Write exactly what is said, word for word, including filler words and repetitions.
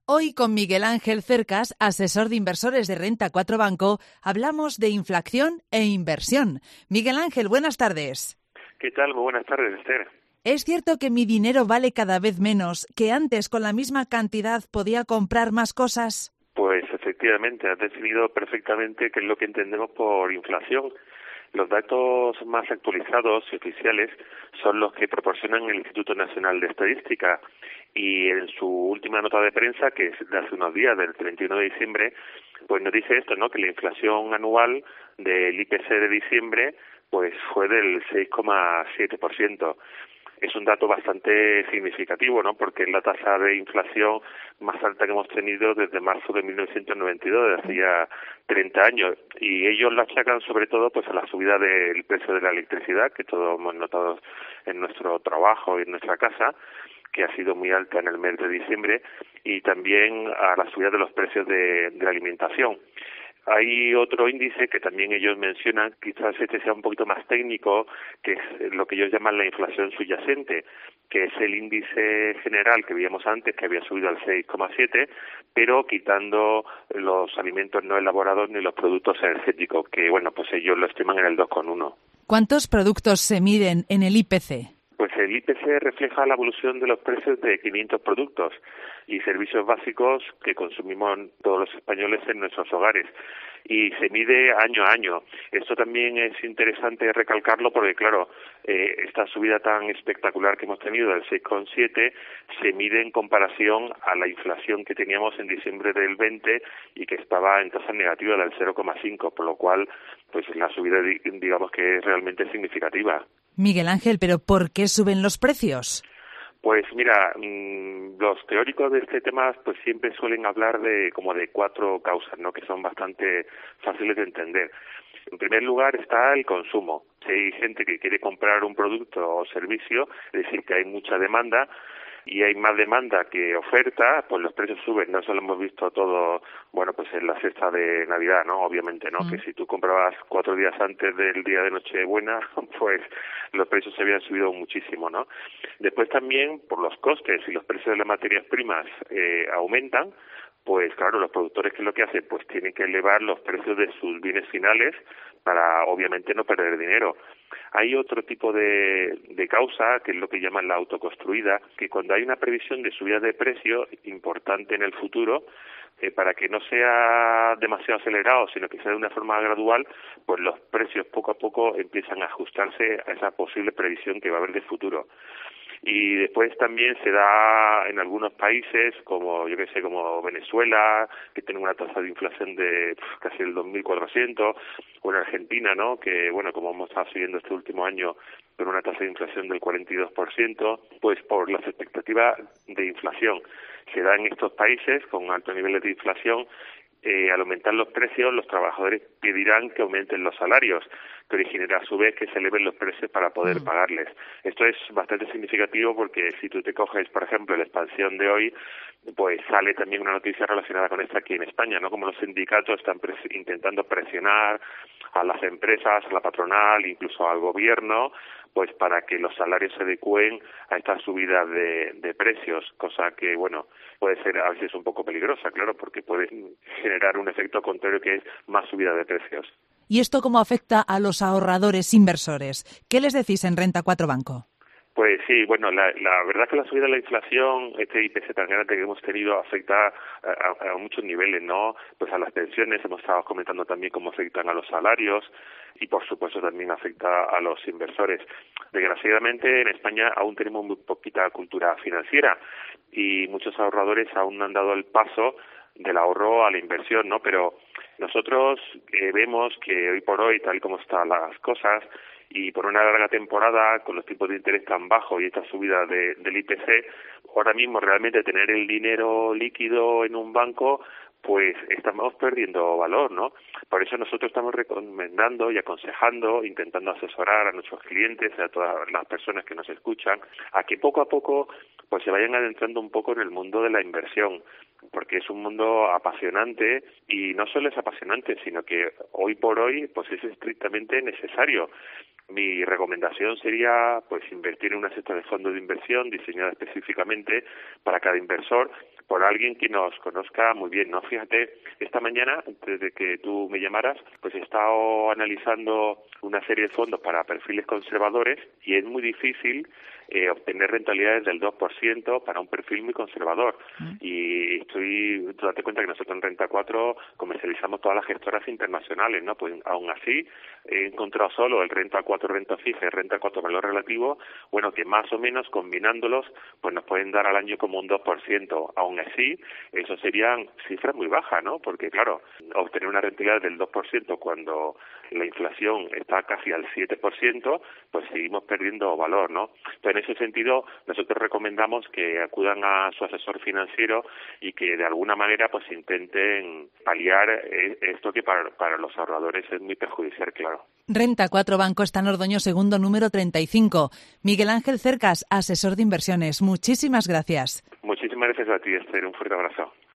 Hoy con Miguel Ángel Cercas, asesor de inversores de Renta cuatro Banco, hablamos de inflación e inversión. Miguel Ángel, buenas tardes. ¿Qué tal? Muy buenas tardes, Esther. ¿Es cierto que mi dinero vale cada vez menos, que antes con la misma cantidad podía comprar más cosas? Pues efectivamente, has definido perfectamente qué es lo que entendemos por inflación. Los datos más actualizados y oficiales son los que proporcionan el Instituto Nacional de Estadística y en su última nota de prensa, que es de hace unos días, del treinta y uno de diciembre, pues nos dice esto, ¿no? Que la inflación anual del I P C de diciembre pues fue del seis coma siete por ciento. Es un dato bastante significativo, ¿no? Porque es la tasa de inflación más alta que hemos tenido desde marzo de mil novecientos noventa y dos, desde hace ya treinta años. Y ellos la achacan sobre todo pues a la subida del precio de la electricidad, que todos hemos notado en nuestro trabajo y en nuestra casa, que ha sido muy alta en el mes de diciembre, y también a la subida de los precios de, de la alimentación. Hay otro índice que también ellos mencionan, quizás este sea un poquito más técnico, que es lo que ellos llaman la inflación subyacente, que es el índice general que veíamos antes, que había subido al seis coma siete, pero quitando los alimentos no elaborados ni los productos energéticos, que bueno, pues ellos lo estiman en el dos coma uno. ¿Cuántos productos se miden en el I P C? Pues el I P C refleja la evolución de los precios de quinientos productos y servicios básicos que consumimos todos los españoles en nuestros hogares, y se mide año a año. Esto también es interesante recalcarlo porque, claro, eh, esta subida tan espectacular que hemos tenido del seis coma siete se mide en comparación a la inflación que teníamos en diciembre del veinte y que estaba en tasa negativa del cero coma cinco, por lo cual pues la subida digamos que es realmente significativa. Miguel Ángel, ¿pero por qué suben los precios? Pues mira, mmm, los teóricos de este tema pues siempre suelen hablar de como de cuatro causas, ¿no? Que son bastante fáciles de entender. En primer lugar está el consumo. Si hay gente que quiere comprar un producto o servicio, es decir, que hay mucha demanda y hay más demanda que oferta, pues los precios suben. No eso lo hemos visto todo, bueno, pues en la cesta de Navidad, ¿no? Obviamente, ¿no? Mm. Que si tú comprabas cuatro días antes del día de Nochebuena, pues los precios se habían subido muchísimo, ¿no? Después también, por los costes y los precios de las materias primas eh, aumentan, pues claro, los productores, ¿qué es lo que hacen? Pues tienen que elevar los precios de sus bienes finales para, obviamente, no perder dinero. Hay otro tipo de, de causa, que es lo que llaman la autoconstruida, que cuando hay una previsión de subida de precio importante en el futuro, eh, para que no sea demasiado acelerado, sino que sea de una forma gradual, pues los precios poco a poco empiezan a ajustarse a esa posible previsión que va a haber de futuro. Y después también se da en algunos países, como yo que sé, como Venezuela, que tiene una tasa de inflación de pf, casi el dos mil cuatrocientos, o en Argentina, ¿no? Que, bueno, como hemos estado siguiendo este último año, con una tasa de inflación del cuarenta y dos por ciento, pues por las expectativas de inflación. Se da en estos países con altos niveles de inflación. Eh, al aumentar los precios, los trabajadores pedirán que aumenten los salarios, que originará a su vez que se eleven los precios para poder mm. pagarles. Esto es bastante significativo porque si tú te coges, por ejemplo, la expansión de hoy, pues sale también una noticia relacionada con esta aquí en España, ¿no? Como los sindicatos están pres- intentando presionar a las empresas, a la patronal, incluso al gobierno, pues para que los salarios se adecúen a esta subida de, de precios, cosa que, bueno, puede ser a veces un poco peligrosa, claro, porque puede generar un efecto contrario que es más subida de precios. ¿Y esto cómo afecta a los ahorradores inversores? ¿Qué les decís en Renta cuatro Banco? Pues sí, bueno, la, la verdad que la subida de la inflación, este I P C tan grande que hemos tenido, afecta a, a, a muchos niveles, ¿no? Pues a las pensiones, hemos estado comentando también cómo afectan a los salarios y, por supuesto, también afecta a los inversores. Desgraciadamente, en España aún tenemos muy poquita cultura financiera y muchos ahorradores aún no han dado el paso del ahorro a la inversión, ¿no? Pero nosotros eh, vemos que hoy por hoy, tal como están las cosas, y por una larga temporada, con los tipos de interés tan bajos y esta subida de, del I P C, ahora mismo realmente tener el dinero líquido en un banco, pues estamos perdiendo valor, ¿no? Por eso nosotros estamos recomendando y aconsejando, intentando asesorar a nuestros clientes, a todas las personas que nos escuchan, a que poco a poco pues se vayan adentrando un poco en el mundo de la inversión, porque es un mundo apasionante y no solo es apasionante, sino que hoy por hoy pues es estrictamente necesario. Mi recomendación sería pues invertir en una cesta de fondos de inversión diseñada específicamente para cada inversor, por alguien que nos conozca muy bien, ¿no? Fíjate, esta mañana, antes de que tú me llamaras, pues he estado analizando una serie de fondos para perfiles conservadores y es muy difícil eh, obtener rentabilidades del dos por ciento para un perfil muy conservador. Mm. Y estoy, tú date cuenta que nosotros en Renta cuatro comercializamos todas las gestoras internacionales, ¿no? Pues aún así he encontrado solo el Renta cuatro renta fija y Renta cuatro valor relativo, bueno, que más o menos combinándolos, pues nos pueden dar al año como un dos por ciento. Aún así, eso serían cifras muy bajas, ¿no? Porque claro, obtener una rentabilidad del dos por ciento cuando la inflación está casi al siete por ciento, pues seguimos perdiendo valor, ¿no? Entonces, en ese sentido, nosotros recomendamos que acudan a su asesor financiero y que de alguna manera pues intenten paliar esto que para, para los ahorradores es muy perjudicial, claro. Renta cuatro Banco está en Ordoño segundo número treinta y cinco. Miguel Ángel Cercas, asesor de inversiones. Muchísimas gracias. Muchísimas gracias a ti, Esther. Un fuerte abrazo.